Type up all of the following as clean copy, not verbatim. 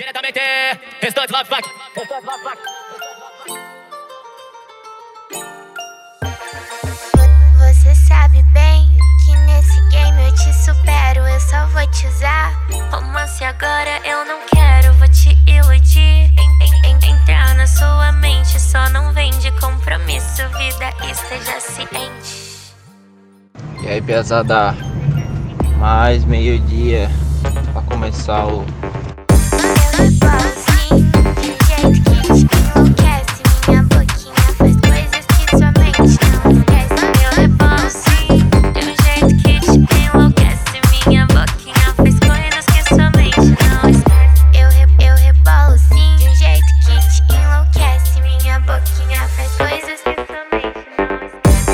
Diretamente, Restante Love Pack. Você sabe bem que nesse game eu te supero. Eu só vou te usar. Romance agora eu não quero, vou te iludir. Entrar na sua mente, só não vem de compromisso. Vida, esteja ciente. E aí, pesada, mais meio-dia pra começar o... Eu rebolo assim, de um jeito que te enlouquece. Minha boquinha faz coisas que sua mente não esquece. Eu rebolo assim, de um jeito que te enlouquece. Minha boquinha faz coisas que sua mente não esquece. Eu rebolo assim, de um jeito que te enlouquece. Minha boquinha faz coisas que sua mente não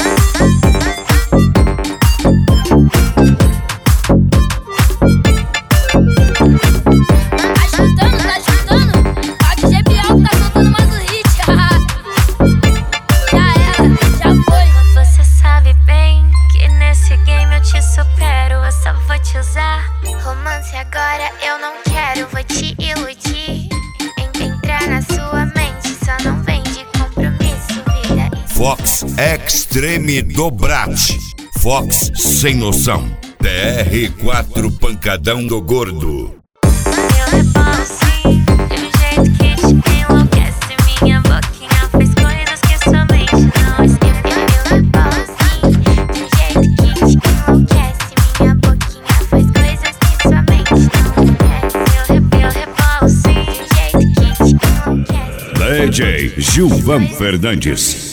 romance agora eu não quero, vou te iludir. Entrar na sua mente, só não vem de compromisso, vida. Fox Extreme Dobrate. Fox Sem Noção. TR4 Pancadão do Gordo. Eu rebolo assim, de um jeito que te enlouquece. Minha boquinha faz coisas que sua mente não esquece. Eu rebolo assim, de um jeito que te enlouquece. Minha boquinha faz coisas que sua mente não esquece. Eu rebolo assim, de um jeito que te enlouquece. DJ Gilvan Fernandes.